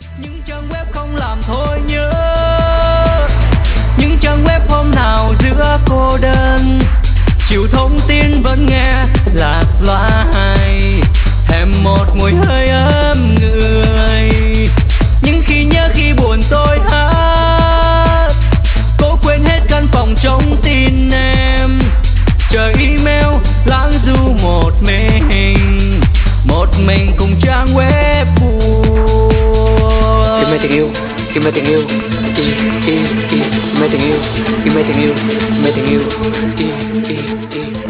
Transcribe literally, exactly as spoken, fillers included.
Những trang web không làm thôi nhớ, những trang web hôm nào giữa cô đơn, chiều thông tin vẫn nghe lạc loài, thèm một mùi hơi ấm người. Nhưng khi nhớ khi buồn tôi hát, cố quên hết căn phòng trống tin em, chờ email lãng du một mình, một mình cùng trang web buồn. Kim mê tình yêu, kim mê tình yêu, kim kim kim mê tình yêu, kim mê tình yêu, mê tình yêu, kim kim kim.